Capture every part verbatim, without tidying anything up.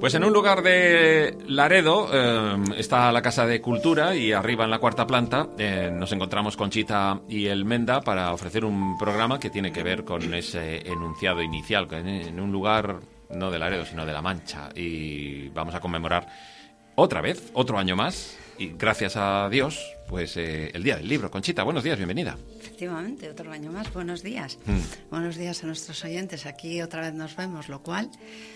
Pues en un lugar de Laredo eh, está la Casa de Cultura y arriba en la cuarta planta eh, nos encontramos Conchita y el Menda para ofrecer un programa que tiene que ver con ese enunciado inicial, que en, en un lugar no de Laredo sino de La Mancha, y vamos a conmemorar otra vez, otro año más, y gracias a Dios, pues eh, el Día del Libro. Conchita, buenos días, bienvenida. Efectivamente, otro año más, buenos días. Mm. Buenos días a nuestros oyentes, aquí otra vez nos vemos, lo cual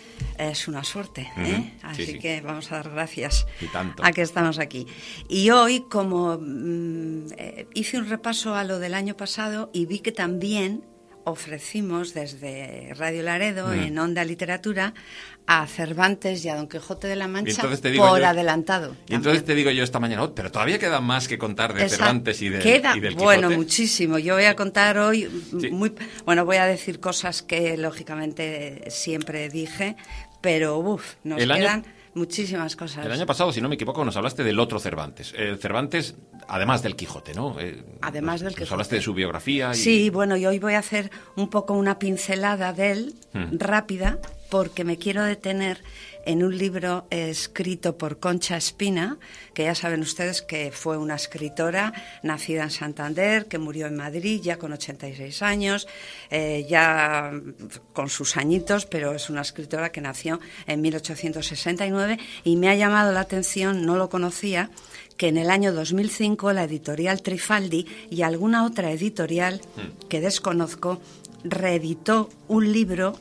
es una suerte, ¿eh? Uh-huh. Así sí, sí. que vamos a dar gracias y tanto. a que estamos aquí. Y hoy, como mmm, eh, hice un repaso a lo del año pasado y vi que también ofrecimos desde Radio Laredo, mm. en Onda Literatura, a Cervantes y a Don Quijote de la Mancha por yo, adelantado. Y también. Entonces te digo yo esta mañana, oh, pero todavía queda más que contar de Esa, Cervantes y, de, queda, y del Quijote. Bueno, muchísimo. Yo voy a contar hoy, sí. muy, bueno, voy a decir cosas que lógicamente siempre dije, pero uff, nos el quedan... Año... muchísimas cosas. El año pasado, si no me equivoco, nos hablaste del otro Cervantes. El Cervantes, además del Quijote, ¿no? Eh, además nos, del Quijote. Nos hablaste de su biografía. Y... Sí, bueno, y hoy voy a hacer un poco una pincelada de él, hmm. rápida, porque me quiero detener en un libro eh, escrito por Concha Espina, que ya saben ustedes que fue una escritora nacida en Santander, que murió en Madrid ya con ochenta y seis años, eh, ya con sus añitos, pero es una escritora que nació en mil ochocientos sesenta y nueve y me ha llamado la atención, no lo conocía, que en el año dos mil cinco la editorial Trifaldi y alguna otra editorial que desconozco reeditó un libro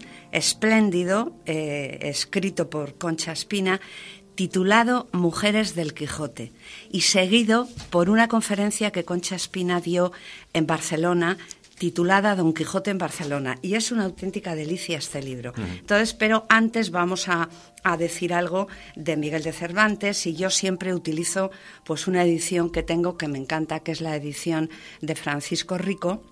espléndido, eh, escrito por Concha Espina, titulado Mujeres del Quijote, y seguido por una conferencia que Concha Espina dio en Barcelona, titulada Don Quijote en Barcelona, y es una auténtica delicia este libro. Uh-huh. Entonces, pero antes vamos a, a decir algo de Miguel de Cervantes, y yo siempre utilizo pues una edición que tengo que me encanta, que es la edición de Francisco Rico,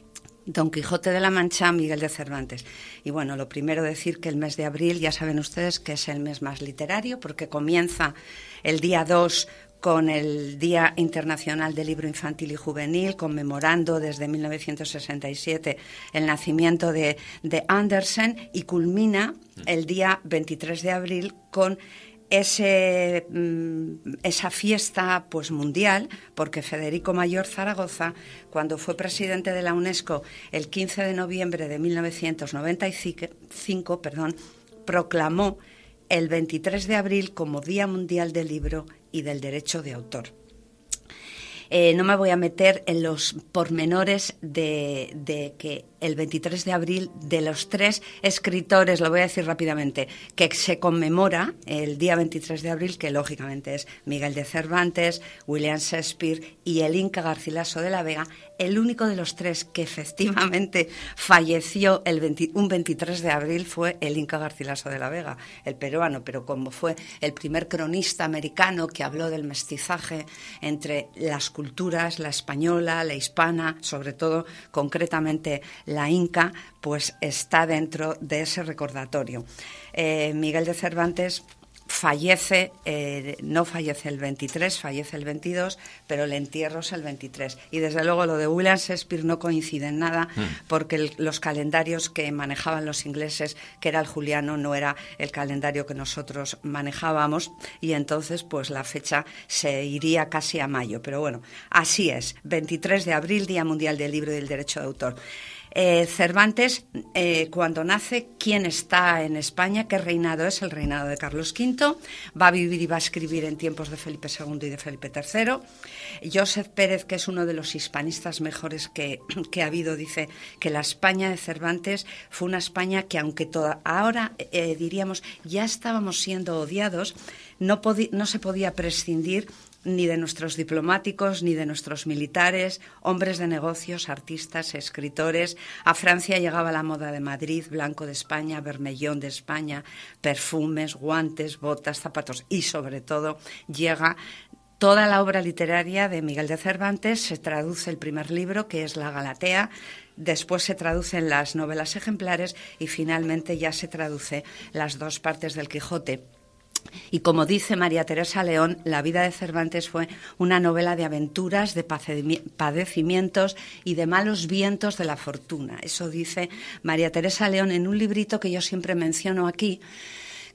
Don Quijote de la Mancha, Miguel de Cervantes. Y bueno, lo primero decir que el mes de abril, ya saben ustedes que es el mes más literario, porque comienza el día dos con el Día Internacional del Libro Infantil y Juvenil, conmemorando desde mil novecientos sesenta y siete el nacimiento de, de Andersen, y culmina el día veintitrés de abril con Ese, esa fiesta pues mundial, porque Federico Mayor Zaragoza, cuando fue presidente de la UNESCO el quince de noviembre de mil novecientos noventa y cinco, perdón, proclamó el veintitrés de abril como Día Mundial del Libro y del Derecho de Autor. Eh, no me voy a meter en los pormenores de, de que el veintitrés de abril, de los tres escritores, lo voy a decir rápidamente, que se conmemora el día veintitrés de abril, que lógicamente es Miguel de Cervantes, William Shakespeare y el Inca Garcilaso de la Vega, el único de los tres que efectivamente falleció el veinte, un veintitrés de abril fue el Inca Garcilaso de la Vega, el peruano, pero como fue el primer cronista americano que habló del mestizaje entre las culturas, la española, la hispana, sobre todo concretamente la inca, pues está dentro de ese recordatorio. Eh, Miguel de Cervantes fallece, eh, no fallece el veintitrés, fallece el veintidós, pero el entierro es el veintitrés. Y desde luego lo de William Shakespeare no coincide en nada, mm. porque el, los calendarios que manejaban los ingleses, que era el juliano, no era el calendario que nosotros manejábamos, y entonces pues la fecha se iría casi a mayo. Pero bueno, así es, veintitrés de abril, Día Mundial del Libro y del Derecho de Autor. Eh, Cervantes, eh, cuando nace, ¿quién está en España? ¿Qué reinado es? El reinado de Carlos quinto. Va a vivir y va a escribir en tiempos de Felipe segundo y de Felipe tercero. Joseph Pérez, que es uno de los hispanistas mejores que, que ha habido, dice que la España de Cervantes fue una España que, aunque toda, ahora eh, diríamos ya estábamos siendo odiados, no, podi- no se podía prescindir ni de nuestros diplomáticos, ni de nuestros militares, hombres de negocios, artistas, escritores. A Francia llegaba la moda de Madrid, blanco de España, vermellón de España, perfumes, guantes, botas, zapatos, y sobre todo llega toda la obra literaria de Miguel de Cervantes. Se traduce el primer libro, que es La Galatea, después se traducen las novelas ejemplares y finalmente ya se traduce las dos partes del Quijote. Y como dice María Teresa León, la vida de Cervantes fue una novela de aventuras, de padecimientos y de malos vientos de la fortuna. Eso dice María Teresa León en un librito que yo siempre menciono aquí,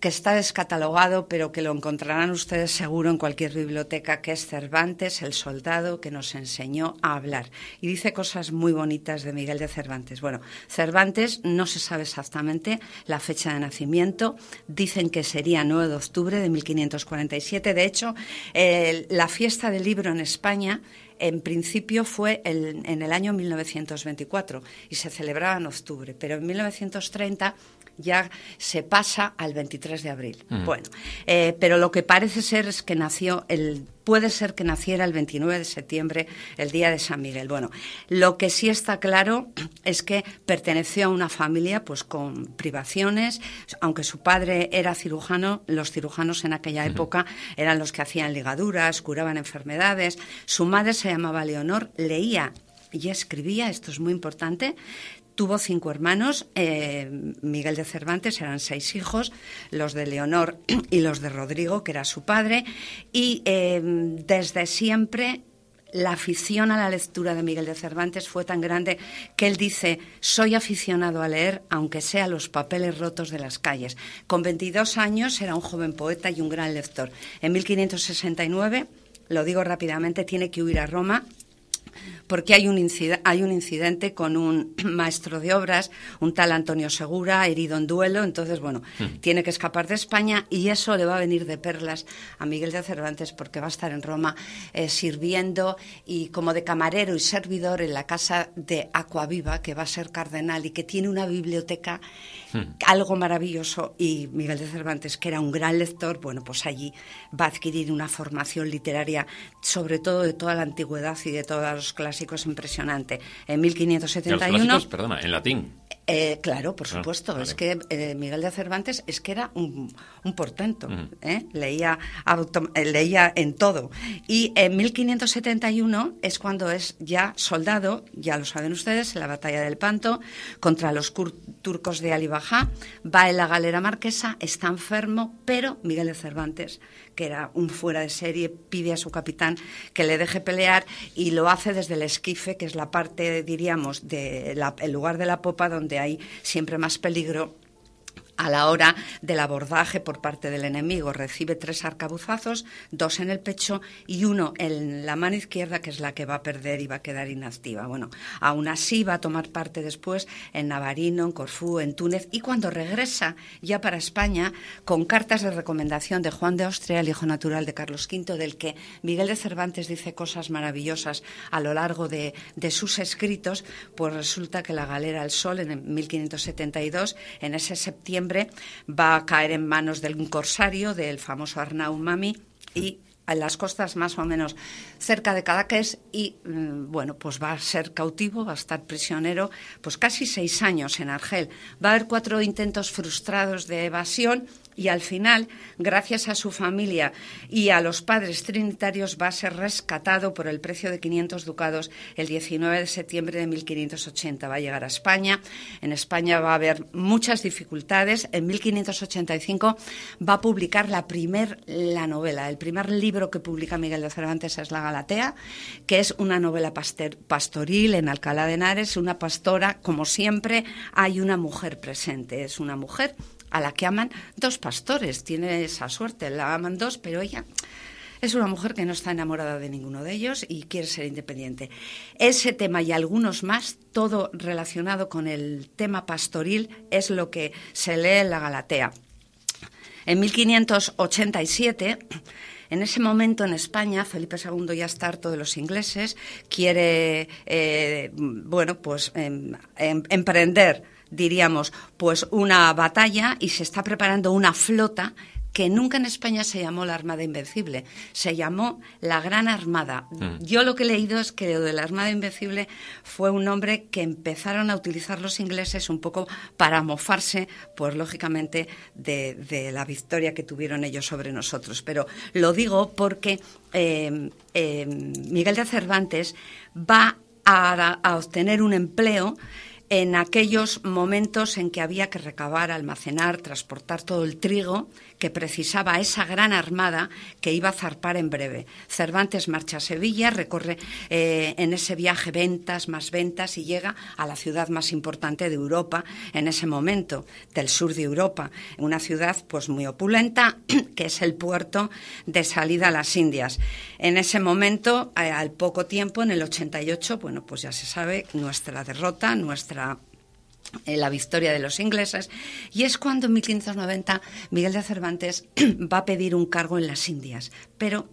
que está descatalogado, pero que lo encontrarán ustedes seguro en cualquier biblioteca, que es Cervantes, el soldado que nos enseñó a hablar. Y dice cosas muy bonitas de Miguel de Cervantes. Bueno, Cervantes no se sabe exactamente la fecha de nacimiento. Dicen que sería nueve de octubre de mil quinientos cuarenta y siete. De hecho, eh, la fiesta del libro en España en principio fue el, en el año mil novecientos veinticuatro y se celebraba en octubre, pero en mil novecientos treinta ya se pasa al veintitrés de abril. Mm. Bueno, eh, pero lo que parece ser es que nació el... Puede ser que naciera el veintinueve de septiembre, el día de San Miguel. Bueno, lo que sí está claro es que perteneció a una familia pues con privaciones. Aunque su padre era cirujano, los cirujanos en aquella uh-huh. época eran los que hacían ligaduras, curaban enfermedades. Su madre se llamaba Leonor, leía y escribía, esto es muy importante. Tuvo cinco hermanos, eh, Miguel de Cervantes, eran seis hijos, los de Leonor y los de Rodrigo, que era su padre, y eh, desde siempre la afición a la lectura de Miguel de Cervantes fue tan grande que él dice: soy aficionado a leer, aunque sea los papeles rotos de las calles. Con veintidós años era un joven poeta y un gran lector. En mil quinientos sesenta y nueve, lo digo rápidamente, tiene que huir a Roma, porque hay un, incid- hay un incidente con un maestro de obras, un tal Antonio Segura, herido en duelo. Entonces, bueno, mm. tiene que escapar de España y eso le va a venir de perlas a Miguel de Cervantes, porque va a estar en Roma eh, sirviendo y como de camarero y servidor en la casa de Acquaviva, que va a ser cardenal y que tiene una biblioteca, mm. algo maravilloso. Y Miguel de Cervantes, que era un gran lector, bueno, pues allí va a adquirir una formación literaria, sobre todo de toda la antigüedad y de todos los clásicos, impresionante. En mil quinientos setenta y uno... ¿Los clásicos, perdona, en latín? Eh, claro, por supuesto. Ah, vale. Es que eh, Miguel de Cervantes es que era un, un portento. Mm. ¿eh? Leía, auto, eh, leía en todo. Y en mil quinientos setenta y uno es cuando es ya soldado, ya lo saben ustedes, en la batalla del Panto, contra los cur- turcos de Ali Bajá. Va en la galera marquesa, está enfermo, pero Miguel de Cervantes, que era un fuera de serie, pide a su capitán que le deje pelear y lo hace desde el esquife, que es la parte, diríamos, de la, el lugar de la popa donde hay siempre más peligro a la hora del abordaje por parte del enemigo. Recibe tres arcabuzazos, dos en el pecho y uno en la mano izquierda, que es la que va a perder y va a quedar inactiva. Bueno, aún así va a tomar parte después en Navarino, en Corfú, en Túnez, y cuando regresa ya para España, con cartas de recomendación de Juan de Austria, el hijo natural de Carlos quinto, del que Miguel de Cervantes dice cosas maravillosas a lo largo de, de sus escritos, pues resulta que la galera El Sol, en mil quinientos setenta y dos, en ese septiembre, va a caer en manos de un corsario, del famoso Arnau Mami, y en las costas más o menos cerca de Cadaqués, y bueno, pues va a ser cautivo, va a estar prisionero pues casi seis años en Argel. Va a haber cuatro intentos frustrados de evasión y al final, gracias a su familia y a los padres trinitarios, va a ser rescatado por el precio de quinientos ducados el diecinueve de septiembre de mil quinientos ochenta. Va a llegar a España. En España va a haber muchas dificultades. En mil quinientos ochenta y cinco va a publicar la primer la novela. El primer libro que publica Miguel de Cervantes es La Galatea, que es una novela paster, pastoril en Alcalá de Henares. Una pastora, como siempre, hay una mujer presente. Es una mujer a la que aman dos pastores. Tiene esa suerte, la aman dos, pero ella es una mujer que no está enamorada de ninguno de ellos y quiere ser independiente. Ese tema y algunos más, todo relacionado con el tema pastoril, es lo que se lee en La Galatea. En mil quinientos ochenta y siete... En ese momento en España, Felipe segundo ya está harto de los ingleses, quiere, eh, bueno, pues eh, em, emprender, diríamos, pues una batalla, y se está preparando una flota que nunca en España se llamó la Armada Invencible, se llamó la Gran Armada. Mm. Yo lo que he leído es que lo de la Armada Invencible fue un nombre que empezaron a utilizar los ingleses un poco para mofarse, pues lógicamente, de, de la victoria que tuvieron ellos sobre nosotros. Pero lo digo porque eh, eh, Miguel de Cervantes va a, a obtener un empleo en aquellos momentos en que había que recabar, almacenar, transportar todo el trigo que precisaba esa gran armada que iba a zarpar en breve. Cervantes marcha a Sevilla, recorre eh, en ese viaje ventas, más ventas, y llega a la ciudad más importante de Europa en ese momento, del sur de Europa, una ciudad pues muy opulenta, que es el puerto de salida a las Indias. En ese momento, eh, al poco tiempo, en el ochenta y ocho, bueno, pues ya se sabe nuestra derrota, nuestra eh, la victoria de los ingleses, y es cuando en mil quinientos noventa Miguel de Cervantes va a pedir un cargo en las Indias, pero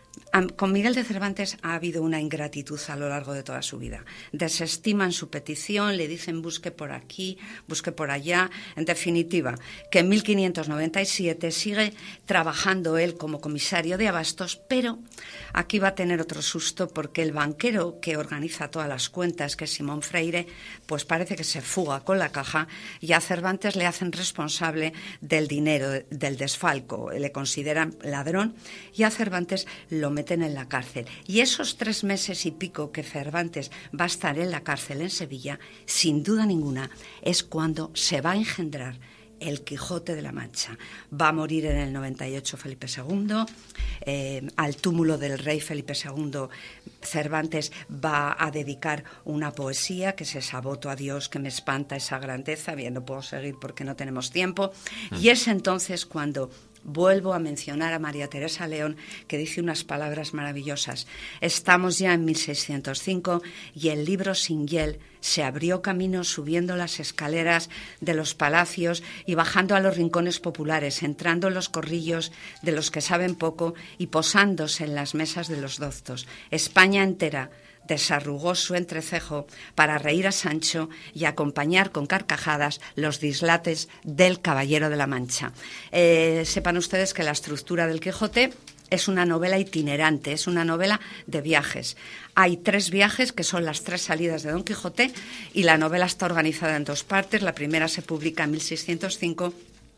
con Miguel de Cervantes ha habido una ingratitud a lo largo de toda su vida. Desestiman su petición, le dicen busque por aquí, busque por allá. En definitiva, que en mil quinientos noventa y siete sigue trabajando él como comisario de abastos, pero aquí va a tener otro susto porque el banquero que organiza todas las cuentas, que es Simón Freire, pues parece que se fuga con la caja y a Cervantes le hacen responsable del dinero, del desfalco. Le consideran ladrón y a Cervantes lo meten en la cárcel. Y esos tres meses y pico que Cervantes va a estar en la cárcel en Sevilla, sin duda ninguna, es cuando se va a engendrar el Quijote de la Mancha. Va a morir en el noventa y ocho Felipe segundo, eh, al túmulo del rey Felipe segundo Cervantes va a dedicar una poesía que es esa voto a Dios que me espanta esa grandeza. Bien, no puedo seguir porque no tenemos tiempo. Mm. Y es entonces cuando vuelvo a mencionar a María Teresa León, que dice unas palabras maravillosas. Estamos ya en mil seiscientos cinco y el libro sin hiel se abrió camino subiendo las escaleras de los palacios y bajando a los rincones populares, entrando en los corrillos de los que saben poco y posándose en las mesas de los doctos. España entera desarrugó su entrecejo para reír a Sancho y acompañar con carcajadas los dislates del Caballero de la Mancha. Eh, sepan ustedes que la estructura del Quijote es una novela itinerante, es una novela de viajes. Hay tres viajes que son las tres salidas de Don Quijote y la novela está organizada en dos partes. La primera se publica en mil seiscientos cinco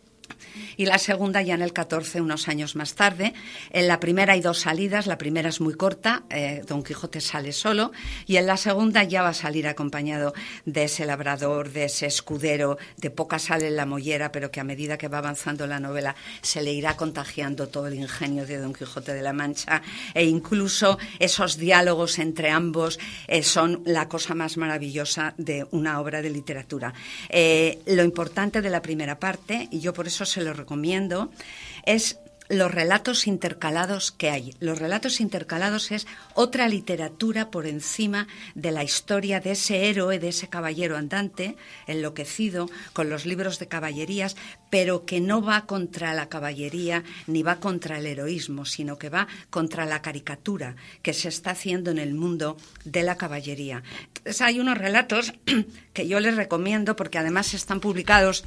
y la segunda ya en el catorce, unos años más tarde. En la primera hay dos salidas, la primera es muy corta, eh, Don Quijote sale solo, y en la segunda ya va a salir acompañado de ese labrador, de ese escudero, de poca sal en la mollera, pero que a medida que va avanzando la novela se le irá contagiando todo el ingenio de Don Quijote de la Mancha, e incluso esos diálogos entre ambos eh, son la cosa más maravillosa de una obra de literatura. Eh, lo importante de la primera parte, y yo por eso se lo recomiendo, es los relatos intercalados que hay. Los relatos intercalados es otra literatura por encima de la historia de ese héroe, de ese caballero andante, enloquecido con los libros de caballerías, pero que no va contra la caballería ni va contra el heroísmo, sino que va contra la caricatura que se está haciendo en el mundo de la caballería. Entonces, hay unos relatos que yo les recomiendo porque además están publicados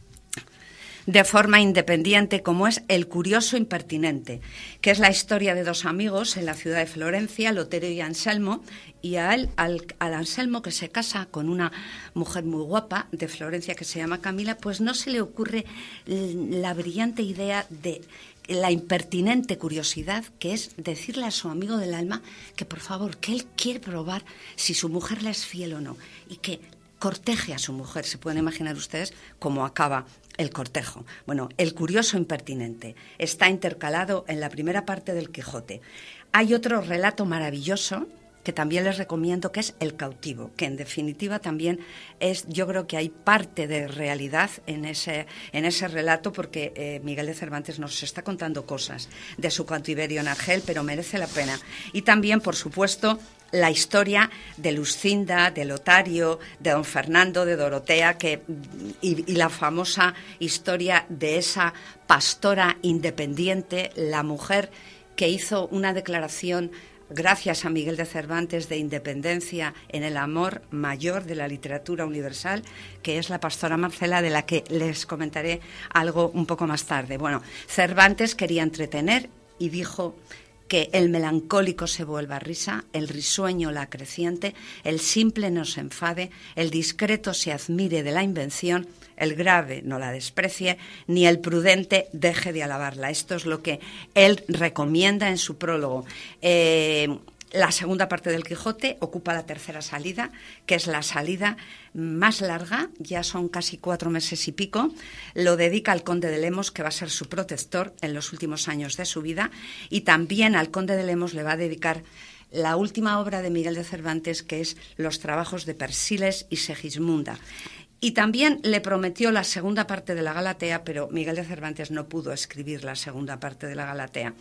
de forma independiente, como es El curioso impertinente, que es la historia de dos amigos en la ciudad de Florencia, Loterio y Anselmo, y a él, al, al Anselmo, que se casa con una mujer muy guapa de Florencia que se llama Camila, pues no se le ocurre la brillante idea de la impertinente curiosidad que es decirle a su amigo del alma que por favor, que él quiere probar si su mujer le es fiel o no, y que corteje a su mujer. Se pueden imaginar ustedes cómo acaba el cortejo. Bueno, El curioso impertinente está intercalado en la primera parte del Quijote. Hay otro relato maravilloso que también les recomiendo, que es El cautivo, que en definitiva también es, yo creo que hay parte de realidad en ese, en ese relato, porque eh, Miguel de Cervantes nos está contando cosas de su cautiverio en Argel, pero merece la pena. Y también, por supuesto, la historia de Luscinda, de Lotario, de don Fernando, de Dorotea, que, y, y la famosa historia de esa pastora independiente, la mujer que hizo una declaración gracias a Miguel de Cervantes de independencia en el amor mayor de la literatura universal, que es la pastora Marcela, de la que les comentaré algo un poco más tarde. Bueno, Cervantes quería entretener y dijo que el melancólico se vuelva risa, el risueño la creciente, el simple no se enfade, el discreto se admire de la invención, el grave no la desprecie, ni el prudente deje de alabarla. Esto es lo que él recomienda en su prólogo. Eh, la segunda parte del Quijote ocupa la tercera salida, que es la salida más larga, ya son casi cuatro meses y pico. Lo dedica al conde de Lemos, que va a ser su protector en los últimos años de su vida, y también al conde de Lemos le va a dedicar la última obra de Miguel de Cervantes, que es Los trabajos de Persiles y Segismunda. Y también le prometió la segunda parte de la Galatea, pero Miguel de Cervantes no pudo escribir la segunda parte de la Galatea,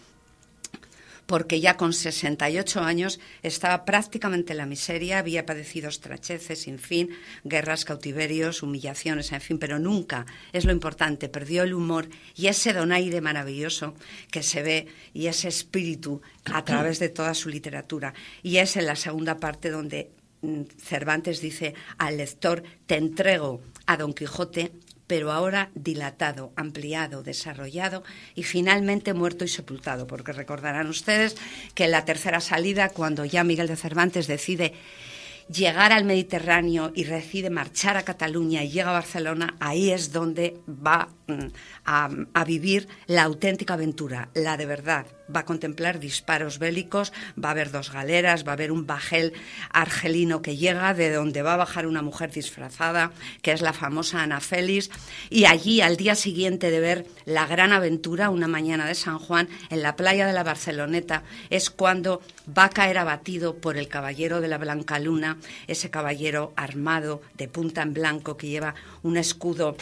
porque ya con sesenta y ocho años estaba prácticamente en la miseria, había padecido estracheces sin fin, guerras, cautiverios, humillaciones, en fin, pero nunca, es lo importante, perdió el humor y ese donaire maravilloso que se ve y ese espíritu a través de toda su literatura. Y es en la segunda parte donde Cervantes dice al lector: te entrego a Don Quijote, pero ahora dilatado, ampliado, desarrollado y finalmente muerto y sepultado, porque recordarán ustedes que en la tercera salida, cuando ya Miguel de Cervantes decide llegar al Mediterráneo y decide marchar a Cataluña y llega a Barcelona, ahí es donde va a, a vivir la auténtica aventura, la de verdad. Va a contemplar disparos bélicos, va a haber dos galeras, va a haber un bajel argelino que llega, de donde va a bajar una mujer disfrazada, que es la famosa Ana Félix, y allí, al día siguiente de ver la gran aventura, una mañana de San Juan, en la playa de la Barceloneta, es cuando va a caer abatido por el caballero de la Blanca Luna, ese caballero armado de punta en blanco que lleva un escudo,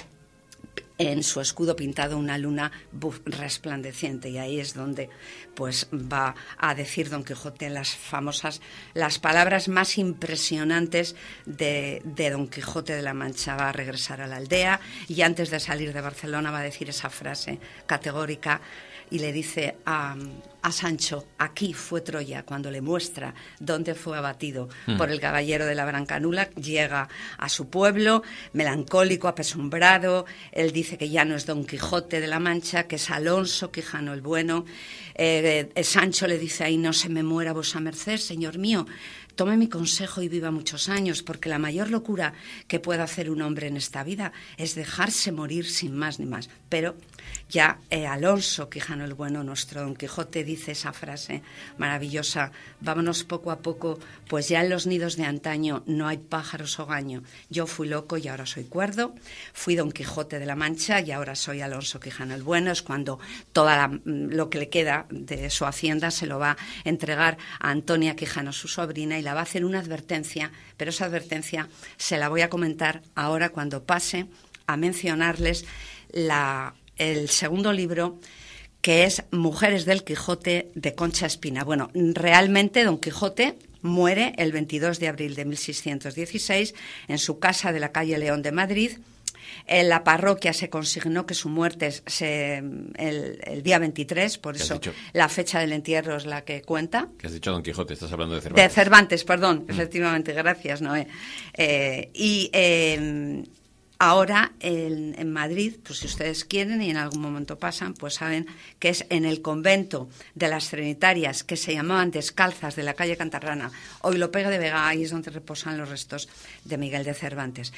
en su escudo pintado una luna resplandeciente, y ahí es donde pues va a decir Don Quijote las famosas, las palabras más impresionantes de, de Don Quijote de la Mancha. Va a regresar a la aldea y antes de salir de Barcelona va a decir esa frase categórica y le dice a, a Sancho: aquí fue Troya, cuando le muestra dónde fue abatido mm. por el caballero de la Brancaluna. Llega a su pueblo, melancólico, apesumbrado. Él dice que ya no es Don Quijote de la Mancha, que es Alonso Quijano el Bueno. Eh, eh, Sancho le dice ahí: no se me muera vuesa merced, señor mío. Tome mi consejo y viva muchos años, porque la mayor locura que puede hacer un hombre en esta vida es dejarse morir sin más ni más. Pero ya eh, Alonso Quijano el Bueno, nuestro Don Quijote, dice esa frase maravillosa: vámonos poco a poco, pues ya en los nidos de antaño no hay pájaros hogaño. Yo fui loco y ahora soy cuerdo, fui Don Quijote de la Mancha y ahora soy Alonso Quijano el Bueno. Es cuando todo lo que le queda de su hacienda se lo va a entregar a Antonia Quijano, su sobrina, y la va a hacer una advertencia, pero esa advertencia se la voy a comentar ahora cuando pase a mencionarles la, el segundo libro, que es Mujeres del Quijote, de Concha Espina. Bueno, realmente Don Quijote muere el veintidós de abril de mil seiscientos dieciséis en su casa de la calle León de Madrid. En la parroquia se consignó que su muerte es se, el, el día veintitrés, por eso la fecha del entierro es la que cuenta. ¿Qué has dicho, Don Quijote? Estás hablando de Cervantes. De Cervantes, perdón, mm. efectivamente, gracias, Noé. Eh, y eh, ahora en, en Madrid, pues si ustedes quieren y en algún momento pasan, pues saben que es en el convento de las Trinitarias, que se llamaban Descalzas, de la calle Cantarrana, hoy Lopeega de Vega, ahí es donde reposan los restos de Miguel de Cervantes.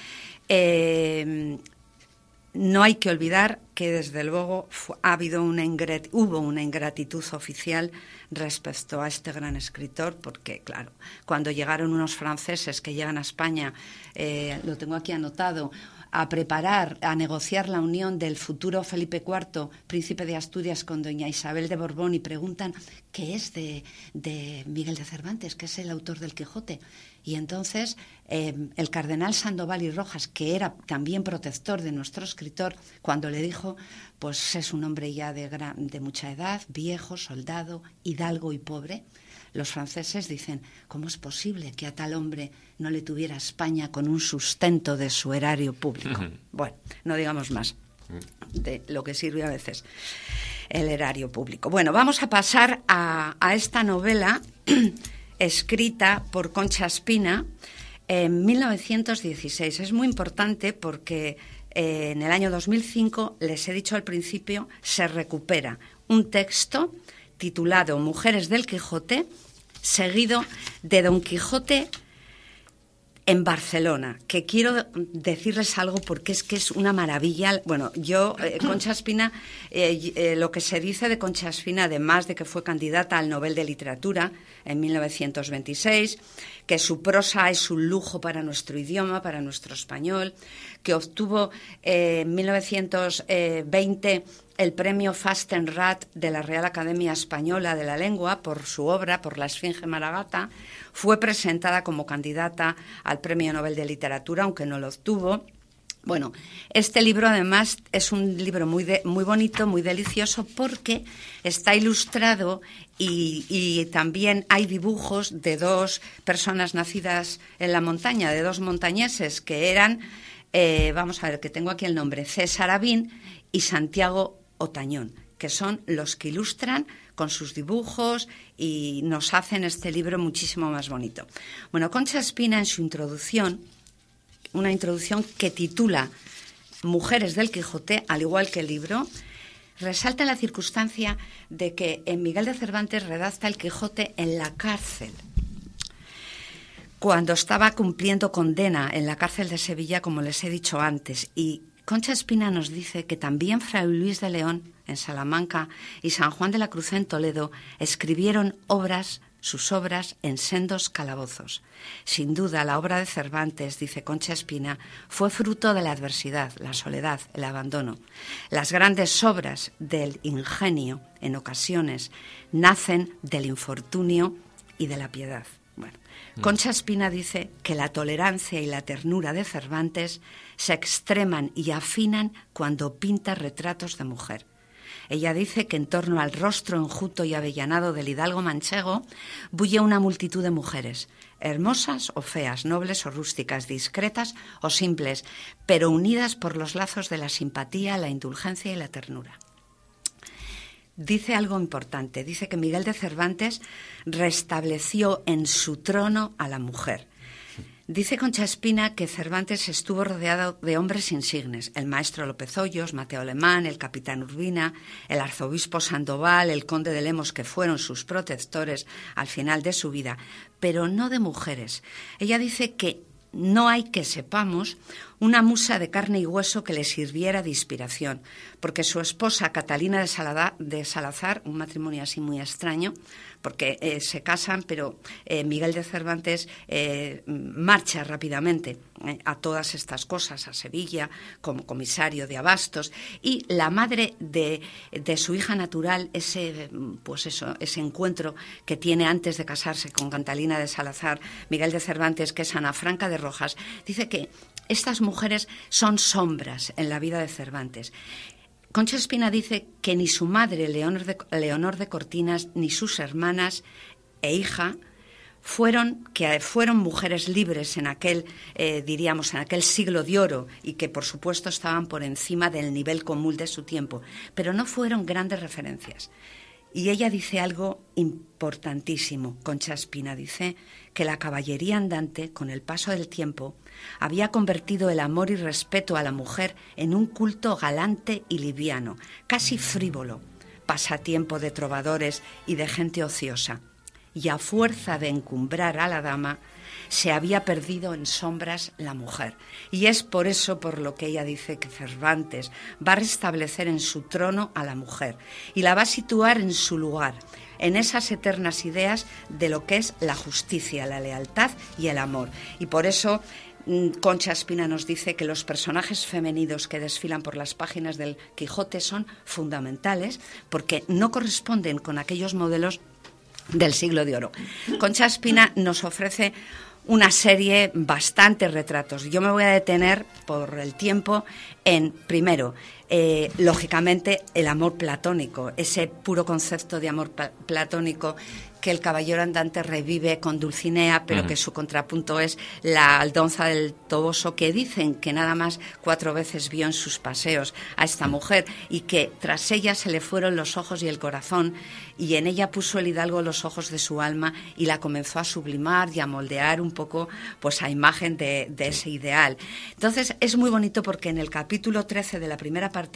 Eh, no hay que olvidar que desde luego ha habido una ingrat- hubo una ingratitud oficial respecto a este gran escritor, porque claro, cuando llegaron unos franceses que llegan a España, eh, lo tengo aquí anotado, a preparar, a negociar la unión del futuro Felipe cuarto, príncipe de Asturias, con doña Isabel de Borbón, y preguntan qué es de, de Miguel de Cervantes, que es el autor del Quijote. Y entonces eh, el cardenal Sandoval y Rojas, que era también protector de nuestro escritor, cuando le dijo, pues es un hombre ya de, gran, de mucha edad, viejo, soldado, hidalgo y pobre, los franceses dicen: ¿cómo es posible que a tal hombre no le tuviera España con un sustento de su erario público? Uh-huh. Bueno, no digamos más de lo que sirve a veces el erario público. Bueno, vamos a pasar a, a esta novela escrita por Concha Espina en mil novecientos dieciséis. Es muy importante porque eh, en el año dos mil cinco, les he dicho al principio, se recupera un texto titulado Mujeres del Quijote, seguido de Don Quijote en Barcelona, que quiero decirles algo porque es que es una maravilla. Bueno, yo, eh, Concha Espina, eh, eh, lo que se dice de Concha Espina, además de que fue candidata al Nobel de Literatura en mil novecientos veintiséis, que su prosa es un lujo para nuestro idioma, para nuestro español, que obtuvo eh, en mil novecientos veinte el premio Fastenrath de la Real Academia Española de la Lengua por su obra, por La Esfinge Maragata, fue presentada como candidata al Premio Nobel de Literatura, aunque no lo obtuvo. Bueno, este libro además es un libro muy, de, muy bonito, muy delicioso, porque está ilustrado y, y también hay dibujos de dos personas nacidas en la montaña, de dos montañeses que eran, eh, vamos a ver, que tengo aquí el nombre, César Avín y Santiago Otañón, que son los que ilustran con sus dibujos y nos hacen este libro muchísimo más bonito. Bueno, Concha Espina en su introducción, una introducción que titula Mujeres del Quijote, al igual que el libro, resalta la circunstancia de que en Miguel de Cervantes redacta el Quijote en la cárcel, cuando estaba cumpliendo condena en la cárcel de Sevilla, como les he dicho antes, y Concha Espina nos dice que también Fray Luis de León en Salamanca y San Juan de la Cruz en Toledo escribieron obras, sus obras, en sendos calabozos. Sin duda, la obra de Cervantes, dice Concha Espina, fue fruto de la adversidad, la soledad, el abandono. Las grandes obras del ingenio, en ocasiones, nacen del infortunio y de la piedad. Bueno, Concha Espina dice que la tolerancia y la ternura de Cervantes se extreman y afinan cuando pinta retratos de mujer. Ella dice que en torno al rostro enjuto y avellanado del hidalgo manchego bulle una multitud de mujeres, hermosas o feas, nobles o rústicas, discretas o simples, pero unidas por los lazos de la simpatía, la indulgencia y la ternura. Dice algo importante, dice que Miguel de Cervantes restableció en su trono a la mujer. Dice Concha Espina que Cervantes estuvo rodeado de hombres insignes, el maestro López Hoyos, Mateo Alemán, el capitán Urbina, el arzobispo Sandoval, el conde de Lemos, que fueron sus protectores al final de su vida, pero no de mujeres. Ella dice que no hay que sepamos una musa de carne y hueso que le sirviera de inspiración, porque su esposa Catalina de, Salada, de Salazar, un matrimonio así muy extraño, porque eh, se casan, pero eh, Miguel de Cervantes eh, marcha rápidamente eh, a todas estas cosas, a Sevilla, como comisario de abastos, y la madre de, de su hija natural, ese, pues eso, ese encuentro que tiene antes de casarse con Catalina de Salazar, Miguel de Cervantes, que es Ana Franca de Rojas, dice que estas mujeres son sombras en la vida de Cervantes. Concha Espina dice que ni su madre, Leonor de, Leonor de Cortinas, ni sus hermanas e hija fueron, que fueron mujeres libres en aquel, eh, diríamos, en aquel siglo de oro y que, por supuesto, estaban por encima del nivel común de su tiempo, pero no fueron grandes referencias. Y ella dice algo importantísimo. Concha Espina dice que la caballería andante, con el paso del tiempo, había convertido el amor y respeto a la mujer en un culto galante y liviano, casi frívolo, pasatiempo de trovadores y de gente ociosa. Y a fuerza de encumbrar a la dama, se había perdido en sombras la mujer. Y es por eso por lo que ella dice que Cervantes va a restablecer en su trono a la mujer y la va a situar en su lugar, en esas eternas ideas de lo que es la justicia, la lealtad y el amor. Y por eso Concha Espina nos dice que los personajes femeninos que desfilan por las páginas del Quijote son fundamentales porque no corresponden con aquellos modelos del siglo de oro. Concha Espina nos ofrece una serie bastante retratos. Yo me voy a detener por el tiempo en, primero, eh, lógicamente, el amor platónico, ese puro concepto de amor pl- platónico que el caballero andante revive con Dulcinea, pero uh-huh. que su contrapunto es la Aldonza del Toboso, que dicen que nada más cuatro veces vio en sus paseos a esta mujer y que tras ella se le fueron los ojos y el corazón y en ella puso el hidalgo los ojos de su alma y la comenzó a sublimar y a moldear un poco pues a imagen de, de ese ideal. Entonces es muy bonito porque en el capítulo trece de la primera parte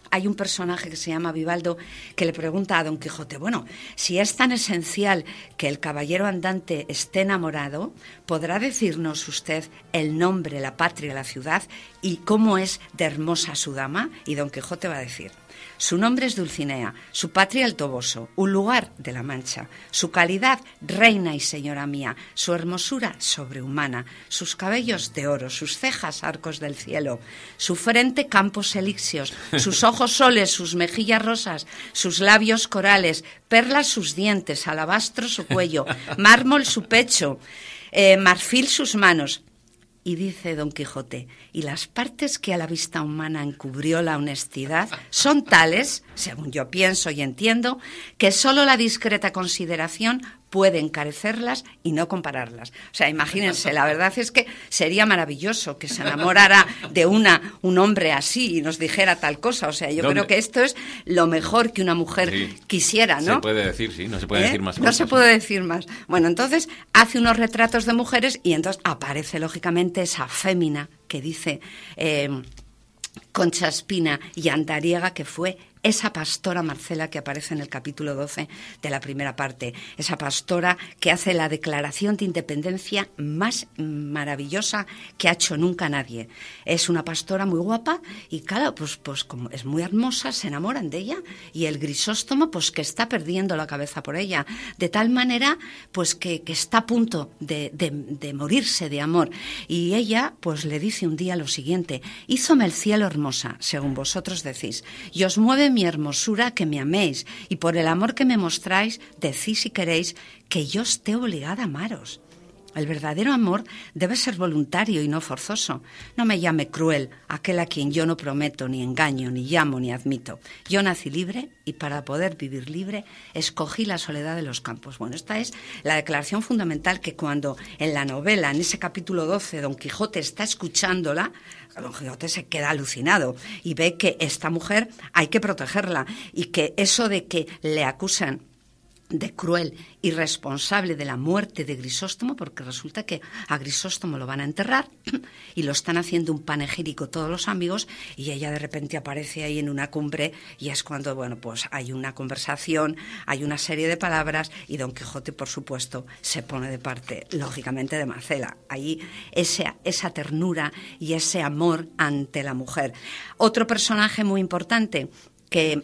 hay un personaje que se llama Vivaldo que le pregunta a Don Quijote, bueno, si es tan esencial que el caballero andante esté enamorado, ¿podrá decirnos usted el nombre, la patria, la ciudad y cómo es de hermosa su dama? Y Don Quijote va a decir, su nombre es Dulcinea, su patria el Toboso, un lugar de la Mancha, su calidad reina y señora mía, su hermosura sobrehumana, sus cabellos de oro, sus cejas arcos del cielo, su frente campos elíseos, sus ojos soles, sus mejillas rosas, sus labios corales, perlas sus dientes, alabastro su cuello, mármol su pecho, eh, marfil sus manos. Y dice Don Quijote, y las partes que a la vista humana encubrió la honestidad son tales, según yo pienso y entiendo, que sólo la discreta consideración puede encarecerlas y no compararlas. O sea, imagínense, la verdad es que sería maravilloso que se enamorara de una un hombre así y nos dijera tal cosa. O sea, yo ¿Dónde? creo que esto es lo mejor que una mujer Sí. quisiera, ¿no? Se puede decir, sí, no se puede ¿Eh? decir más No cosas. se puede decir más. Bueno, entonces hace unos retratos de mujeres y entonces aparece lógicamente esa fémina que dice eh, Concha Espina y Andariega, que fue esa pastora Marcela que aparece en el capítulo doce de la primera parte, esa pastora que hace la declaración de independencia más maravillosa que ha hecho nunca nadie. Es una pastora muy guapa y claro, pues, pues como es muy hermosa, se enamoran de ella y el Grisóstomo pues que está perdiendo la cabeza por ella, de tal manera pues que, que está a punto de, de, de morirse de amor. Y ella pues le dice un día lo siguiente, hízome el cielo hermosa, según vosotros decís, y os mueve mi hermosura que me améis, y por el amor que me mostráis, decís si queréis que yo esté obligada a amaros. El verdadero amor debe ser voluntario y no forzoso. No me llame cruel aquel a quien yo no prometo, ni engaño, ni llamo, ni admito. Yo nací libre y para poder vivir libre escogí la soledad de los campos. Bueno, esta es la declaración fundamental que cuando en la novela, en ese capítulo doce, Don Quijote está escuchándola, Don Quijote se queda alucinado y ve que esta mujer hay que protegerla y que eso de que le acusan de cruel y responsable de la muerte de Grisóstomo, porque resulta que a Grisóstomo lo van a enterrar y lo están haciendo un panegírico todos los amigos y ella de repente aparece ahí en una cumbre y es cuando, bueno, pues hay una conversación, hay una serie de palabras y Don Quijote, por supuesto, se pone de parte, lógicamente, de Marcela. Ahí ese, esa ternura y ese amor ante la mujer. Otro personaje muy importante que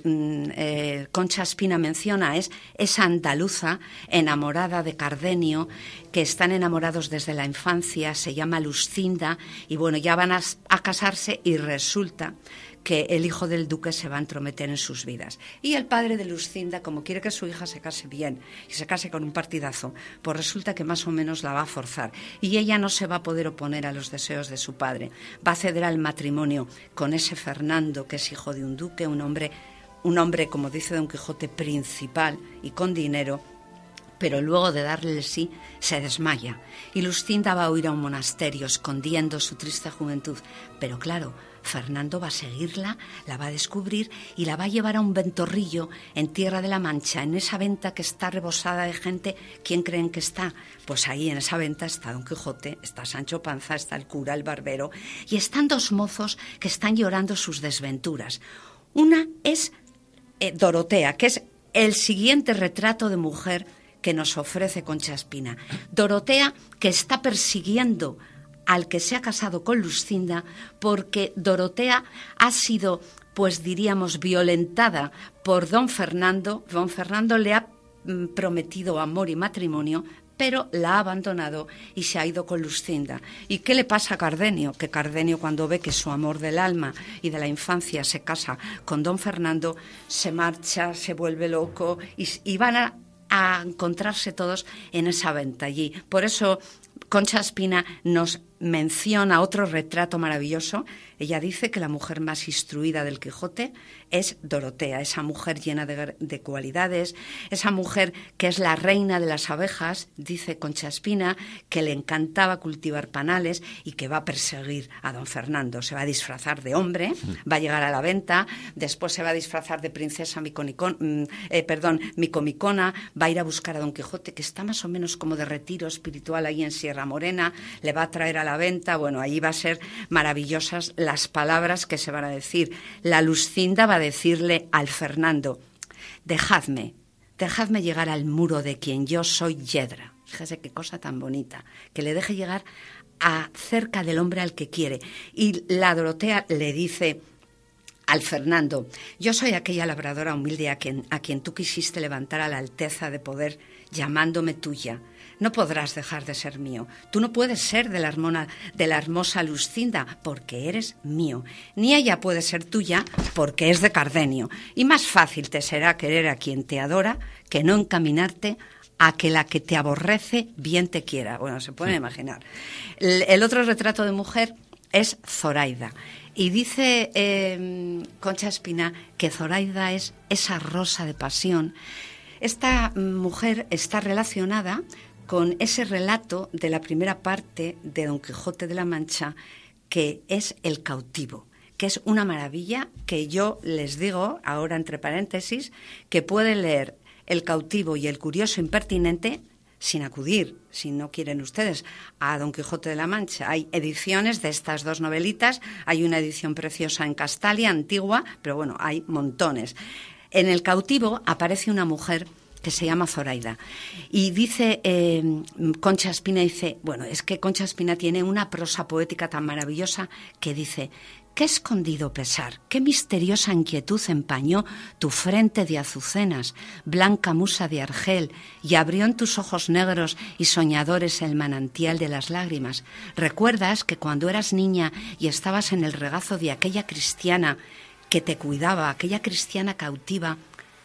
eh, Concha Espina menciona es esa andaluza enamorada de Cardenio, que están enamorados desde la infancia, se llama Luscinda, y bueno, ya van a, a casarse y resulta que el hijo del duque se va a entrometer en sus vidas. Y el padre de Luscinda, como quiere que su hija se case bien y se case con un partidazo, pues resulta que más o menos la va a forzar. Y ella no se va a poder oponer a los deseos de su padre. Va a ceder al matrimonio con ese Fernando, que es hijo de un duque, un hombre, un hombre, como dice Don Quijote, principal y con dinero, pero luego de darle el sí, se desmaya. Y Luscinda va a huir a un monasterio, escondiendo su triste juventud. Pero claro, Fernando va a seguirla, la va a descubrir y la va a llevar a un ventorrillo en Tierra de la Mancha, en esa venta que está rebosada de gente. ¿Quién creen que está? Pues ahí en esa venta está Don Quijote, está Sancho Panza, está el cura, el barbero, y están dos mozos que están llorando sus desventuras. Una es eh, Dorotea, que es el siguiente retrato de mujer que nos ofrece Concha Espina. Dorotea, que está persiguiendo al que se ha casado con Luscinda, porque Dorotea ha sido, pues diríamos, violentada por don Fernando. Don Fernando le ha mm, prometido amor y matrimonio, pero la ha abandonado y se ha ido con Luscinda. ¿Y qué le pasa a Cardenio? Que Cardenio, cuando ve que su amor del alma y de la infancia se casa con don Fernando, se marcha, se vuelve loco y, y van a, a encontrarse todos en esa venta allí. Por eso Concha Espina nos menciona otro retrato maravilloso. Ella dice que la mujer más instruida del Quijote es Dorotea, esa mujer llena de, de cualidades, esa mujer que es la reina de las abejas, dice Concha Espina, que le encantaba cultivar panales y que va a perseguir a don Fernando. Se va a disfrazar de hombre, va a llegar a la venta, después se va a disfrazar de princesa miconicon, eh, perdón, micomicona, va a ir a buscar a don Quijote, que está más o menos como de retiro espiritual ahí en Sierra Morena, le va a traer a la la venta. Bueno, allí va a ser maravillosas las palabras que se van a decir. La Lucinda va a decirle al Fernando: dejadme, dejadme llegar al muro de quien yo soy yedra. Fíjese qué cosa tan bonita, que le deje llegar a cerca del hombre al que quiere. Y la Dorotea le dice al Fernando: yo soy aquella labradora humilde a quien, a quien tú quisiste levantar a la alteza de poder llamándome tuya. No podrás dejar de ser mío. Tú no puedes ser de la, hermona, de la hermosa Lucinda porque eres mío. Ni ella puede ser tuya porque es de Cardenio. Y más fácil te será querer a quien te adora que no encaminarte a que la que te aborrece bien te quiera. Bueno, se pueden imaginar. El, el otro retrato de mujer es Zoraida. Y dice eh, Concha Espina que Zoraida es esa rosa de pasión. Esta mujer está relacionada con ese relato de la primera parte de Don Quijote de la Mancha, que es El cautivo, que es una maravilla que yo les digo, ahora entre paréntesis, que pueden leer El cautivo y El curioso impertinente sin acudir, si no quieren ustedes, a Don Quijote de la Mancha. Hay ediciones de estas dos novelitas, hay una edición preciosa en Castalia, antigua, pero bueno, hay montones. En El cautivo aparece una mujer que se llama Zoraida. Y dice, eh, Concha Espina dice, bueno, es que Concha Espina tiene una prosa poética tan maravillosa que dice: qué escondido pesar, qué misteriosa inquietud empañó tu frente de azucenas, blanca musa de argel, y abrió en tus ojos negros y soñadores el manantial de las lágrimas. ¿Recuerdas que cuando eras niña y estabas en el regazo de aquella cristiana que te cuidaba, aquella cristiana cautiva,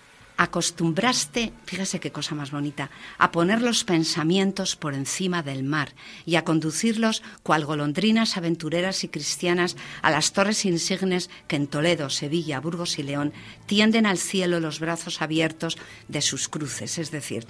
acostumbraste, fíjese qué cosa más bonita, a poner los pensamientos por encima del mar y a conducirlos cual golondrinas aventureras y cristianas a las torres insignes que en Toledo, Sevilla, Burgos y León tienden al cielo los brazos abiertos de sus cruces? Es decir,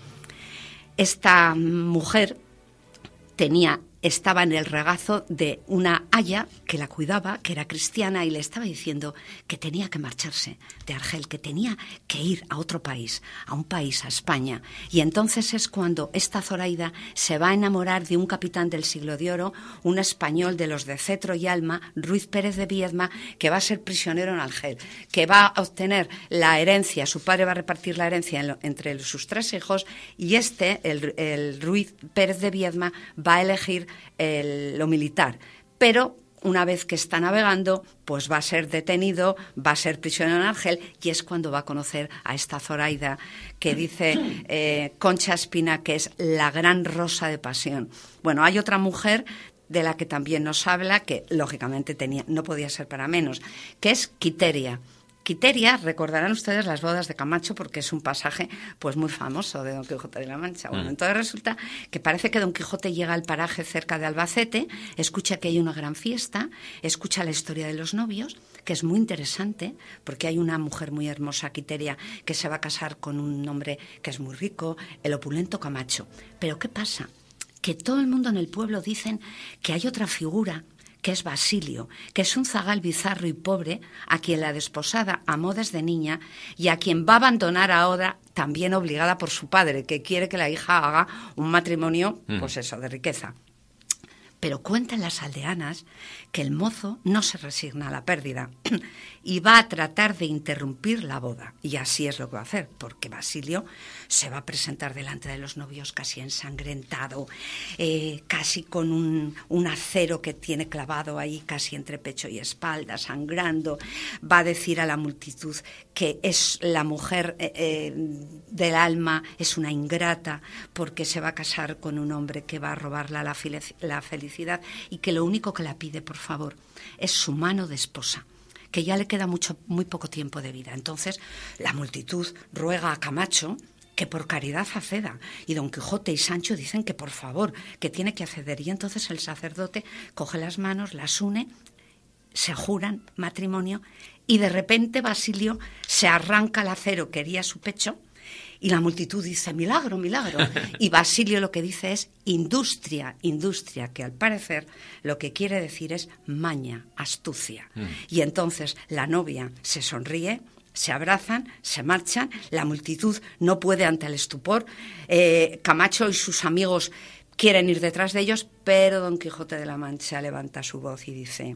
esta mujer tenía... estaba en el regazo de una aya que la cuidaba, que era cristiana, y le estaba diciendo que tenía que marcharse de Argel, que tenía que ir a otro país, a un país, a España. Y entonces es cuando esta Zoraida se va a enamorar de un capitán del Siglo de Oro, un español de los de cetro y alma, Ruiz Pérez de Viedma, que va a ser prisionero en Argel, que va a obtener la herencia, su padre va a repartir la herencia en lo, entre sus tres hijos, y este, el, el Ruiz Pérez de Viedma, va a elegir El, lo militar, pero una vez que está navegando, pues va a ser detenido, va a ser prisionero en Argel, y es cuando va a conocer a esta Zoraida que dice eh, Concha Espina que es la gran rosa de pasión. Bueno, hay otra mujer de la que también nos habla, que lógicamente tenía, no podía ser para menos, que es Quiteria. Quiteria, recordarán ustedes las bodas de Camacho porque es un pasaje pues muy famoso de Don Quijote de la Mancha. Bueno, entonces resulta que parece que Don Quijote llega al paraje cerca de Albacete, escucha que hay una gran fiesta, escucha la historia de los novios, que es muy interesante porque hay una mujer muy hermosa, Quiteria, que se va a casar con un hombre que es muy rico, el opulento Camacho. Pero ¿qué pasa? Que todo el mundo en el pueblo dicen que hay otra figura, que es Basilio, que es un zagal bizarro y pobre a quien la desposada amó desde niña y a quien va a abandonar ahora también obligada por su padre, que quiere que la hija haga un matrimonio, mm. pues eso, de riqueza. Pero cuentan las aldeanas que el mozo no se resigna a la pérdida y va a tratar de interrumpir la boda. Y así es lo que va a hacer, porque Basilio se va a presentar delante de los novios casi ensangrentado, eh, casi con un, un acero que tiene clavado ahí casi entre pecho y espalda, sangrando. Va a decir a la multitud que es la mujer eh, eh, del alma, es una ingrata, porque se va a casar con un hombre que va a robarla la, la felicidad y que lo único que la pide, por favor, es su mano de esposa, que ya le queda mucho, muy poco tiempo de vida. Entonces la multitud ruega a Camacho que por caridad acceda, y Don Quijote y Sancho dicen que por favor, que tiene que acceder, y entonces el sacerdote coge las manos, las une, se juran matrimonio, y de repente Basilio se arranca el acero que hería su pecho, y la multitud dice, milagro, milagro. Y Basilio lo que dice es industria, industria, que al parecer lo que quiere decir es maña, astucia. Mm. Y entonces la novia se sonríe, se abrazan, se marchan, la multitud no puede ante el estupor. Eh, Camacho y sus amigos quieren ir detrás de ellos, pero Don Quijote de la Mancha levanta su voz y dice: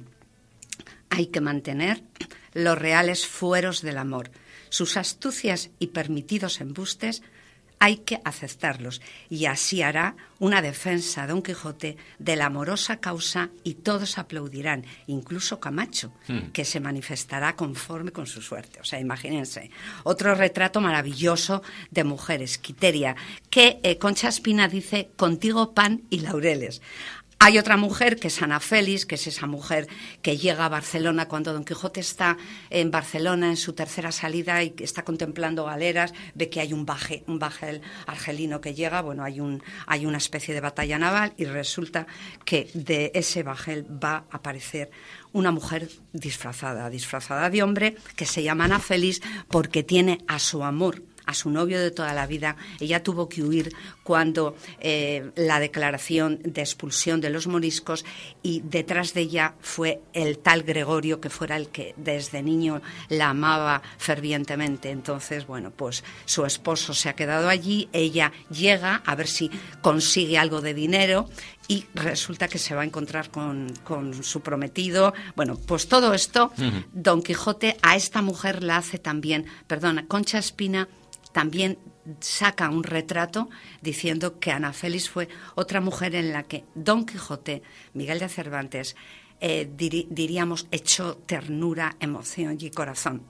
hay que mantener los reales fueros del amor. Sus astucias y permitidos embustes hay que aceptarlos, y así hará una defensa Don Quijote de la amorosa causa y todos aplaudirán, incluso Camacho, hmm. que se manifestará conforme con su suerte. O sea, imagínense, otro retrato maravilloso de mujeres, Quiteria, que eh, Concha Espina dice: contigo pan y laureles. Hay otra mujer que es Ana Félix, que es esa mujer que llega a Barcelona cuando Don Quijote está en Barcelona en su tercera salida y está contemplando galeras, ve que hay un baje, un bajel argelino que llega, bueno, hay un hay una especie de batalla naval y resulta que de ese bajel va a aparecer una mujer disfrazada, disfrazada de hombre, que se llama Ana Félix porque tiene a su amor, a su novio de toda la vida. Ella tuvo que huir cuando eh, la declaración de expulsión de los moriscos, y detrás de ella fue el tal Gregorio, que fuera el que desde niño la amaba fervientemente. Entonces, bueno, pues su esposo se ha quedado allí, ella llega a ver si consigue algo de dinero y resulta que se va a encontrar con, con su prometido. Bueno, pues todo esto, uh-huh. Don Quijote a esta mujer la hace también, perdona, Concha Espina también saca un retrato diciendo que Ana Félix fue otra mujer en la que Don Quijote, Miguel de Cervantes, eh, dir, diríamos, echó ternura, emoción y corazón.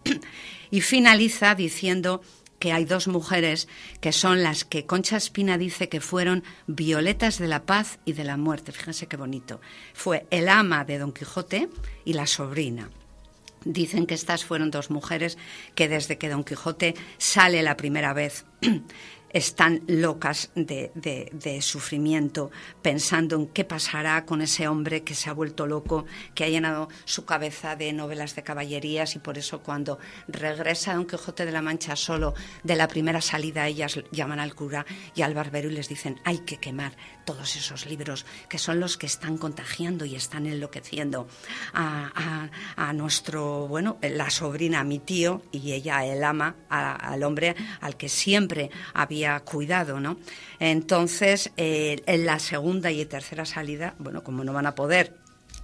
Y finaliza diciendo que hay dos mujeres que son las que Concha Espina dice que fueron violetas de la paz y de la muerte. Fíjense qué bonito. Fue el ama de Don Quijote y la sobrina. Dicen que estas fueron dos mujeres que desde que Don Quijote sale la primera vez están locas de, de, de sufrimiento, pensando en qué pasará con ese hombre que se ha vuelto loco, que ha llenado su cabeza de novelas de caballerías, y por eso cuando regresa Don Quijote de la Mancha solo de la primera salida, ellas llaman al cura y al barbero y les dicen: hay que quemar todos esos libros que son los que están contagiando y están enloqueciendo a, a, a nuestro, bueno, la sobrina, a mi tío, y ella, el ama, a, al hombre al que siempre había cuidado, ¿no? Entonces, eh, en la segunda y tercera salida, bueno, como no van a poder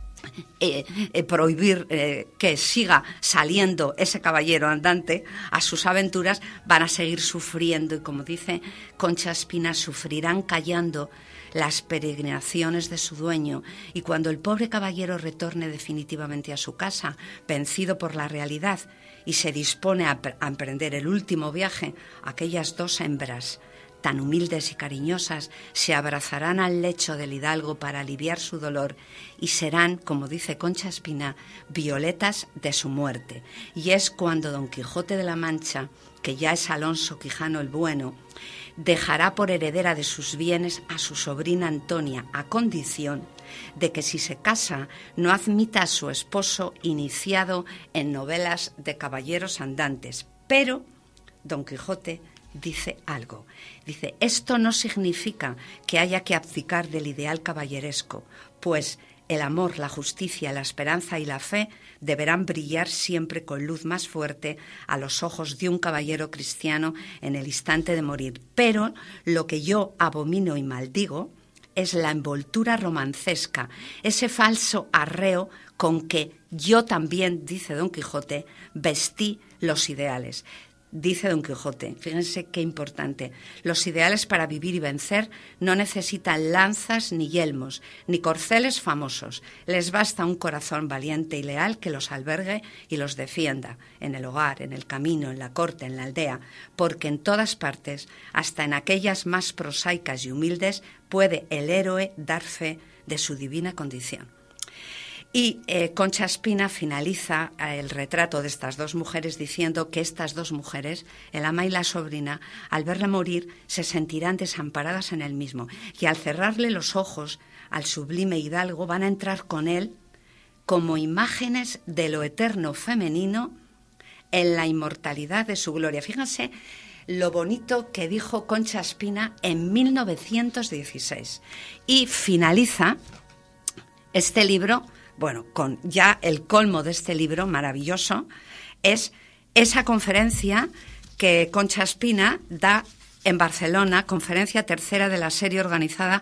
eh, eh, prohibir eh, que siga saliendo ese caballero andante a sus aventuras, van a seguir sufriendo, y como dice Concha Espina, sufrirán callando las peregrinaciones de su dueño, y cuando el pobre caballero retorne definitivamente a su casa, vencido por la realidad, y se dispone a, a emprender el último viaje, aquellas dos hembras tan humildes y cariñosas se abrazarán al lecho del hidalgo para aliviar su dolor, y serán, como dice Concha Espina, violetas de su muerte. Y es cuando Don Quijote de la Mancha, que ya es Alonso Quijano el Bueno, dejará por heredera de sus bienes a su sobrina Antonia, a condición de que si se casa no admita a su esposo iniciado en novelas de caballeros andantes. Pero Don Quijote dice algo. Dice: esto no significa que haya que abdicar del ideal caballeresco, pues el amor, la justicia, la esperanza y la fe deberán brillar siempre con luz más fuerte a los ojos de un caballero cristiano en el instante de morir. Pero lo que yo abomino y maldigo es la envoltura romancesca, ese falso arreo con que yo también, dice Don Quijote, vestí los ideales. Dice Don Quijote, fíjense qué importante: los ideales para vivir y vencer no necesitan lanzas ni yelmos, ni corceles famosos. Les basta un corazón valiente y leal que los albergue y los defienda, en el hogar, en el camino, en la corte, en la aldea, porque en todas partes, hasta en aquellas más prosaicas y humildes, puede el héroe dar fe de su divina condición. Y eh, Concha Espina finaliza eh, el retrato de estas dos mujeres diciendo que estas dos mujeres, el ama y la sobrina, al verla morir, se sentirán desamparadas en él mismo, y al cerrarle los ojos al sublime hidalgo van a entrar con él como imágenes de lo eterno femenino en la inmortalidad de su gloria. Fíjense lo bonito que dijo Concha Espina en mil novecientos dieciséis. Y finaliza este libro. Bueno, con ya el colmo de este libro maravilloso es esa conferencia que Concha Espina da en Barcelona, conferencia tercera de la serie organizada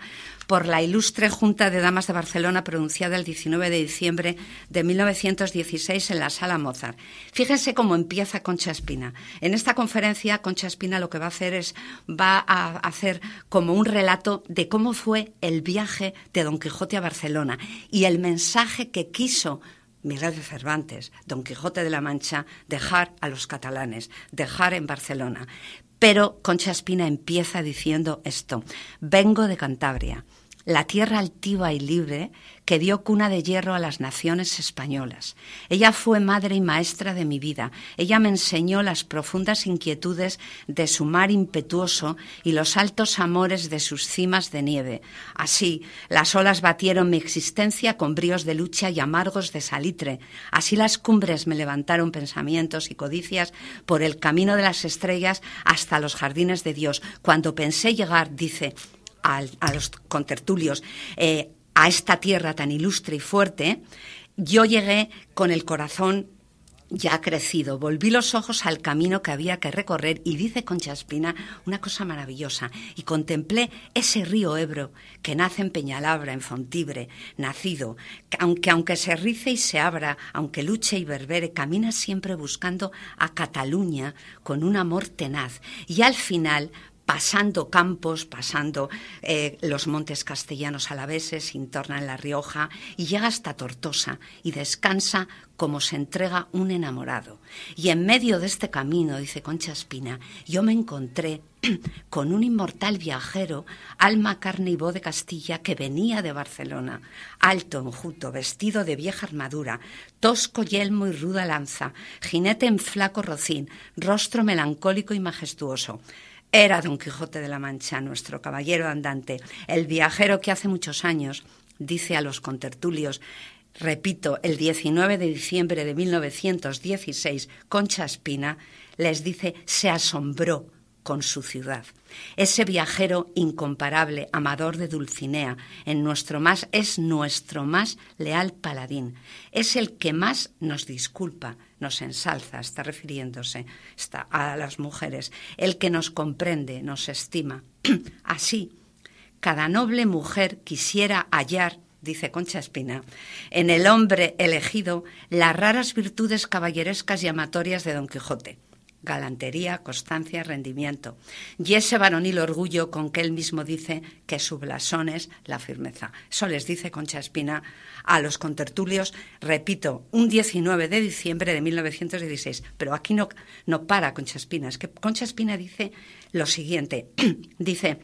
por la Ilustre Junta de Damas de Barcelona, pronunciada el diecinueve de diciembre de mil novecientos dieciséis en la Sala Mozart. Fíjense cómo empieza Concha Espina. En esta conferencia, Concha Espina lo que va a hacer es, va a hacer como un relato de cómo fue el viaje de Don Quijote a Barcelona y el mensaje que quiso Miguel de Cervantes, Don Quijote de la Mancha, dejar a los catalanes, dejar en Barcelona. Pero Concha Espina empieza diciendo esto: vengo de Cantabria, la tierra altiva y libre que dio cuna de hierro a las naciones españolas. Ella fue madre y maestra de mi vida. Ella me enseñó las profundas inquietudes de su mar impetuoso y los altos amores de sus cimas de nieve. Así, las olas batieron mi existencia con bríos de lucha y amargos de salitre. Así las cumbres me levantaron pensamientos y codicias por el camino de las estrellas hasta los jardines de Dios. Cuando pensé llegar, dice, a, a los contertulios, eh, a esta tierra tan ilustre y fuerte, yo llegué con el corazón ya crecido, volví los ojos al camino que había que recorrer y dice Concha Espina una cosa maravillosa, y contemplé ese río Ebro que nace en Peñalabra, en Fontibre, nacido, aunque aunque se rice y se abra, aunque luche y berbere, camina siempre buscando a Cataluña con un amor tenaz, y al final, pasando campos, pasando eh, los montes castellanos alaveses, Intorna en La Rioja, y llega hasta Tortosa y descansa como se entrega un enamorado. Y en medio de este camino, dice Concha Espina, yo me encontré con un inmortal viajero, alma, carne y voz de Castilla, que venía de Barcelona, alto, enjuto, vestido de vieja armadura, tosco yelmo y ruda lanza, jinete en flaco rocín, rostro melancólico y majestuoso. Era Don Quijote de la Mancha, nuestro caballero andante, el viajero que hace muchos años, dice a los contertulios, repito, el diecinueve de diciembre de mil novecientos dieciséis, Concha Espina les dice, se asombró con su ciudad. Ese viajero incomparable, amador de Dulcinea, en nuestro más, es nuestro más leal paladín. Es el que más nos disculpa, nos ensalza, está refiriéndose está a las mujeres, el que nos comprende, nos estima. Así, cada noble mujer quisiera hallar, dice Concha Espina, en el hombre elegido las raras virtudes caballerescas y amatorias de Don Quijote. Galantería, constancia, rendimiento. Y ese varonil orgullo con que él mismo dice que su blasón es la firmeza. Eso les dice Concha Espina a los contertulios, repito, un diecinueve de diciembre de mil novecientos dieciséis. Pero aquí no, no para Concha Espina, es que Concha Espina dice lo siguiente, dice,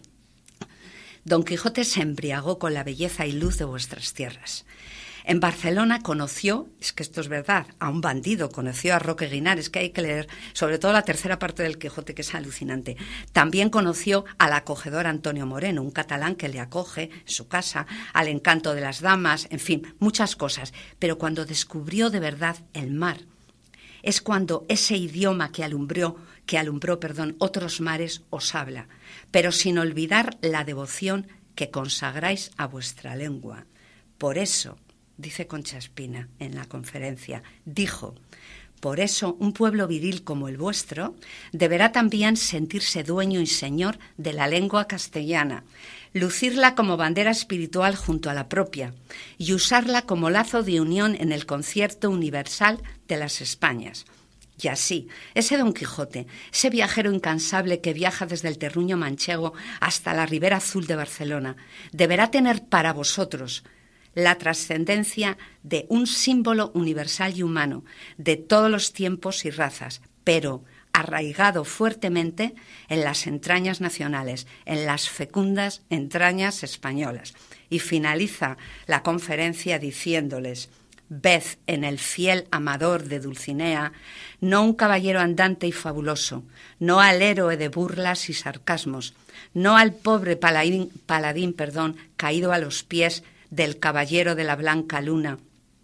Don Quijote se embriagó con la belleza y luz de vuestras tierras. En Barcelona conoció, es que esto es verdad, a un bandido, conoció a Roque Guinares, que hay que leer, sobre todo la tercera parte del Quijote, que es alucinante. También conoció al acogedor Antonio Moreno, un catalán que le acoge en su casa, al encanto de las damas, en fin, muchas cosas. Pero cuando descubrió de verdad el mar, es cuando ese idioma que alumbró, que alumbró, perdón, otros mares os habla, pero sin olvidar la devoción que consagráis a vuestra lengua. Por eso, dice Concha Espina en la conferencia, dijo, por eso un pueblo viril como el vuestro deberá también sentirse dueño y señor de la lengua castellana, lucirla como bandera espiritual junto a la propia y usarla como lazo de unión en el concierto universal de las Españas. Y así, ese Don Quijote, ese viajero incansable que viaja desde el terruño manchego hasta la ribera azul de Barcelona, deberá tener para vosotros la trascendencia de un símbolo universal y humano de todos los tiempos y razas, pero arraigado fuertemente en las entrañas nacionales, en las fecundas entrañas españolas. Y finaliza la conferencia diciéndoles, ved en el fiel amador de Dulcinea no un caballero andante y fabuloso, no al héroe de burlas y sarcasmos, no al pobre paladín, paladín perdón, caído a los pies del caballero de la blanca luna,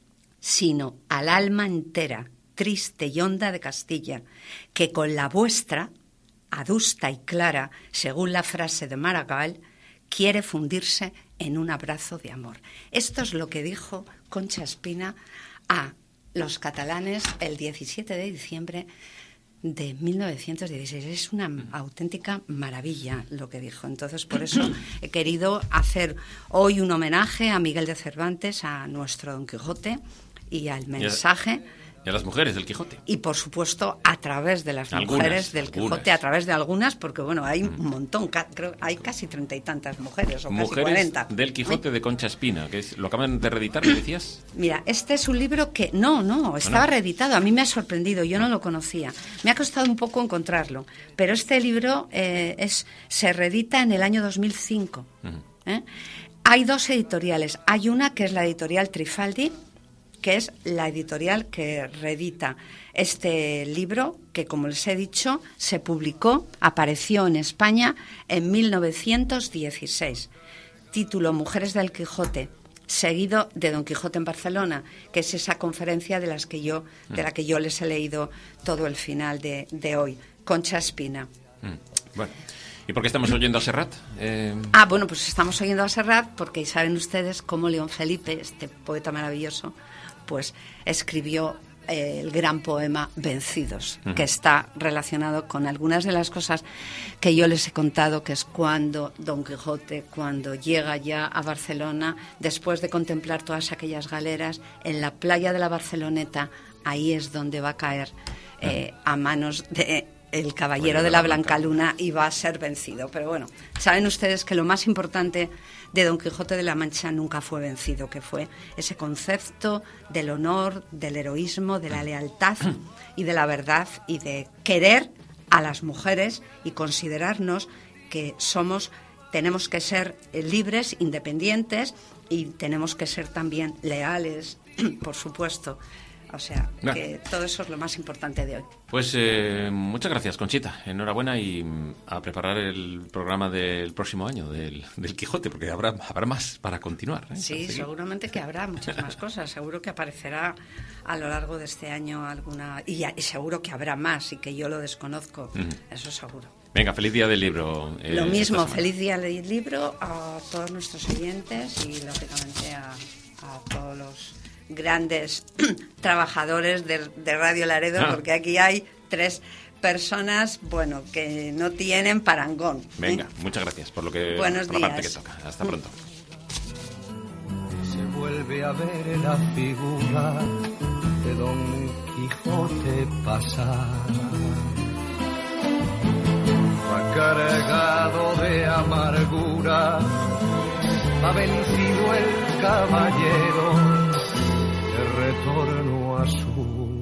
sino al alma entera, triste y honda de Castilla, que con la vuestra, adusta y clara, según la frase de Maragall, quiere fundirse en un abrazo de amor. Esto es lo que dijo Concha Espina a los catalanes el diecisiete de diciembre de mil novecientos dieciséis. Es una auténtica maravilla lo que dijo. Entonces, por eso he querido hacer hoy un homenaje a Miguel de Cervantes, a nuestro Don Quijote y al mensaje... Y a las mujeres del Quijote. Y, por supuesto, a través de las algunas, mujeres del Quijote, algunas. a través de algunas, porque, bueno, hay un montón, ca- creo, hay casi treinta y tantas mujeres, o Mujeres casi cuarenta. del Quijote de Concha Espina, que es, lo acaban de reeditar, ¿me decías? Mira, este es un libro que, no, no, estaba no. reeditado, a mí me ha sorprendido, yo no lo conocía. Me ha costado un poco encontrarlo, pero este libro eh, es se reedita en el año dos mil cinco. Uh-huh. ¿eh? Hay dos editoriales, hay una que es la editorial Trifaldi, que es la editorial que reedita este libro, que, como les he dicho, se publicó, apareció en España en mil novecientos dieciséis. Título Mujeres del Quijote, seguido de Don Quijote en Barcelona, que es esa conferencia de, las que yo, de la que yo les he leído todo el final de, de hoy. Concha Espina. Mm. Bueno. ¿Y por qué estamos oyendo a Serrat? Eh... Ah, bueno, pues estamos oyendo a Serrat porque saben ustedes cómo León Felipe, este poeta maravilloso, pues escribió eh, el gran poema Vencidos, uh-huh. que está relacionado con algunas de las cosas que yo les he contado, que es cuando Don Quijote, cuando llega ya a Barcelona, después de contemplar todas aquellas galeras, en la playa de la Barceloneta, ahí es donde va a caer eh, uh-huh. a manos de... el caballero de la Blanca Luna y va a ser vencido. Pero bueno, saben ustedes que lo más importante de Don Quijote de la Mancha nunca fue vencido, que fue ese concepto del honor, del heroísmo, de la lealtad y de la verdad y de querer a las mujeres y considerarnos que somos, tenemos que ser libres, independientes y tenemos que ser también leales, por supuesto. O sea, nah. que todo eso es lo más importante de hoy. Pues eh, muchas gracias, Conchita. Enhorabuena y a preparar el programa del próximo año del, del Quijote, porque habrá habrá más para continuar. ¿eh? Sí, seguramente que habrá muchas más cosas. Seguro que aparecerá a lo largo de este año alguna... Y, y seguro que habrá más y que yo lo desconozco. Uh-huh. Eso seguro. Venga, feliz día del libro. Eh, lo mismo, feliz día del libro a todos nuestros oyentes y, lógicamente, a, a todos los... grandes trabajadores de, de Radio Laredo, ah. porque aquí hay tres personas, bueno, que no tienen parangón. Venga, ¿eh? Muchas gracias por lo que Buenos por la días. parte que toca. Hasta pronto. Se vuelve a ver la figura de Don Quijote pasar, va cargado de amargura, ha vencido el caballero, retorno a su